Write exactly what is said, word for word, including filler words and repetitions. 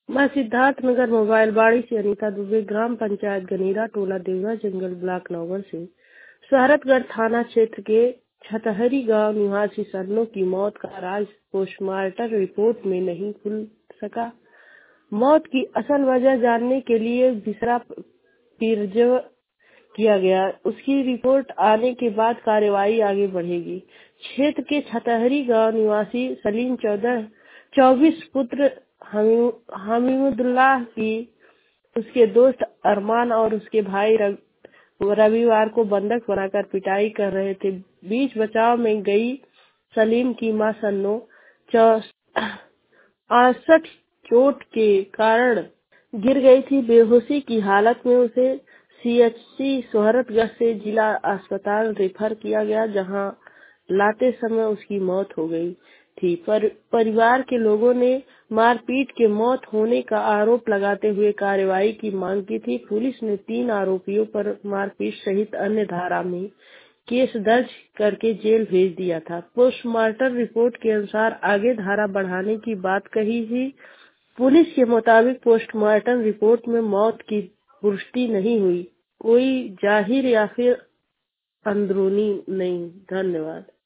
मैं सिद्धार्थनगर मोबाइल बाड़ी से अनीता दुबे, ग्राम पंचायत गनीरा, टोला देवरा जंगल, ब्लॉक नौगढ़ से शहरतगढ़ थाना क्षेत्र के छतहरी गांव निवासी सन्नो की मौत का राज पोस्टमार्टम रिपोर्ट में नहीं खुल सका। मौत की असल वजह जानने के लिए विसरा पिरजव किया गया। उसकी रिपोर्ट आने के बाद कार्रवाई आगे बढ़ेगी। क्षेत्र के छतहरी गांव निवासी सलीम चौदह चौबीस पुत्र हमीमुद्दुल्लाह की उसके दोस्त अरमान और उसके भाई रविवार को बंधक बनाकर पिटाई कर रहे थे। बीच बचाव में गई सलीम की मां सन्नो अड़सठ चोट के कारण गिर गई थी। बेहोशी की हालत में उसे सीएचसी सोहरतगढ़ से जिला अस्पताल रेफर किया गया, जहां लाते समय उसकी मौत हो गई थी। पर परिवार के लोगों ने मारपीट के मौत होने का आरोप लगाते हुए कार्रवाई की मांग की थी। पुलिस ने तीन आरोपियों पर मारपीट सहित अन्य धारा में केस दर्ज करके जेल भेज दिया था। पोस्टमार्टम रिपोर्ट के अनुसार आगे धारा बढ़ाने की बात कही थी। पुलिस के मुताबिक पोस्टमार्टम रिपोर्ट में मौत की पुष्टि नहीं हुई, कोई जाहिर या फिर अंदरूनी नहीं। धन्यवाद।